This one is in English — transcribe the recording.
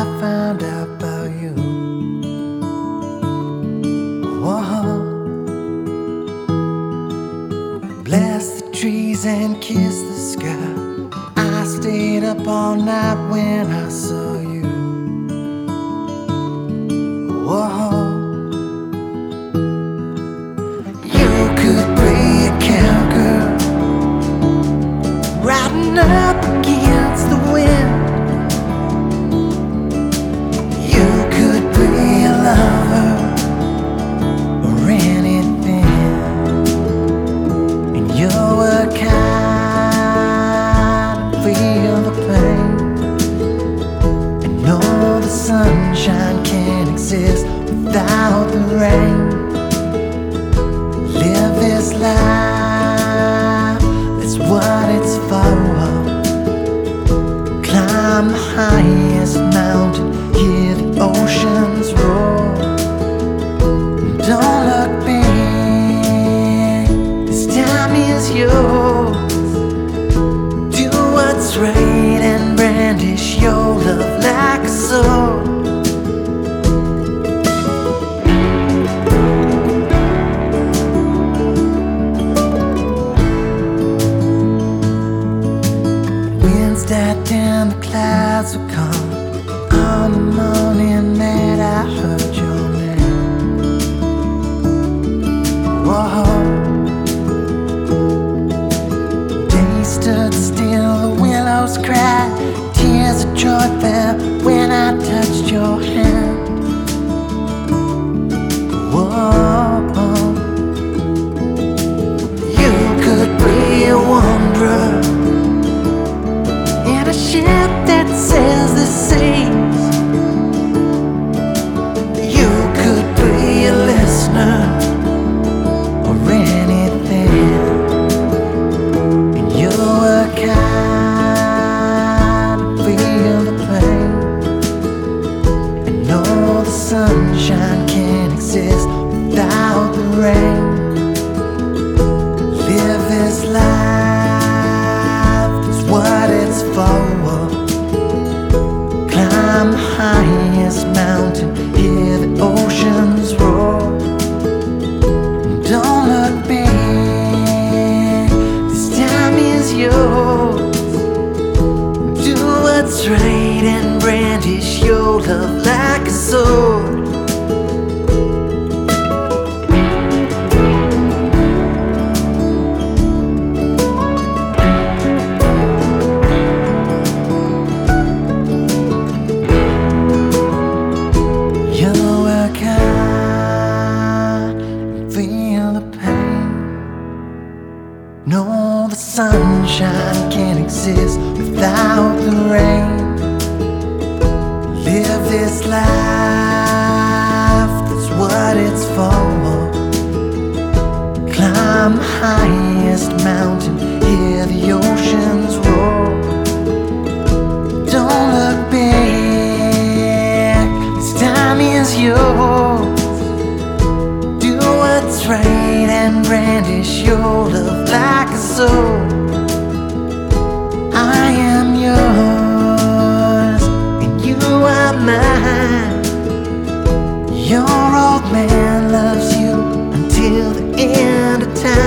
I found out about you. Whoa. Bless the trees and kiss the sky. I stayed up all night when I saw you. Whoa. You could be a cowgirl riding up against the wind. You could be a lover or anything, and you were kind to feel the pain and know the sunshine can't exist without the rain. Live this life, that's what it's for. Climb the highest mountain, hear the oceans roar. Don't look back, this time is yours. Do what's right and brandish your love like a sword. Died down, the clouds will come. On the morning that I heard your name. Whoa. Day stood still, the willows cried. Tears of joy fell when I touched your hand. Whoa. You could be a wanderer in a ship that sails the seas. You could be a listener or anything, and you were kind to feel the pain and know the sunshine can't exist without the rain. Live this life, that's what it's for. Climb the highest mountain, hear the oceans roar. Don't look back, this time is yours. Do what's right and brandish your love like a sword. Feel the pain. Know the sunshine can't exist without the rain. Live this life, that's what it's for. Climb the highest mountain, hear the oceans roar. Don't look back, this time is yours. What's right and brandish your love like a sword. I am yours and you are mine. Your old man loves you until the end of time.